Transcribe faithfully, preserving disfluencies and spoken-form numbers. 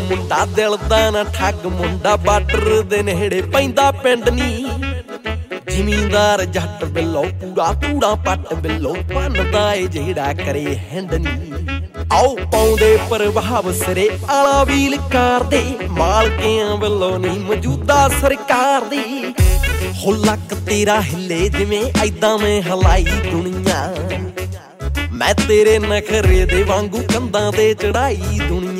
ਮੁੰਡਾ ਦਿਲ ਦਾ ਨਾ ਠੱਗ ਮੁੰਡਾ ਬਾਰਡਰ ਦੇ ਨੇੜੇ ਪੈਂਦਾ ਪਿੰਡ ਨੀ ਜ਼ਿਮੀਂਦਾਰ ਜੱਟ ਬਿੱਲੋ ਪੂਰਾ ਧੂੜਾ ਪੱਟ ਬਿੱਲੋ ਭੰਨਦਾ ਏ ਜਿਹੜਾ ਕਰੇ ਹਿੰਡ ਨੀ ਆਓ ਪਾਉਂਦੇ ਪ੍ਰਭਾਵ ਸਿਰੇ ਆਲਾ ਵੀਲ ਕਾਰ ਦੇ ਮਾਲਕਿਆਂ ਵੱਲੋਂ ਨੀ ਮੌਜੂਦਾ ਸਰਕਾਰ ਦੀ ਹੋ ਲੱਕ ਤੇਰਾ ਹਿੱਲੇ ਜਿਵੇਂ ਐਦਾਂ ਮੈਂ ਹਲਾਈ ਦੁਨੀਆ ਮੈਂ ਤੇਰੇ ਨਖਰੇ ਦੇ ਵਾਂਗੂ ਕੰਧਾਂ ਤੇ ਚੜਾਈ ਦੁਨੀਆ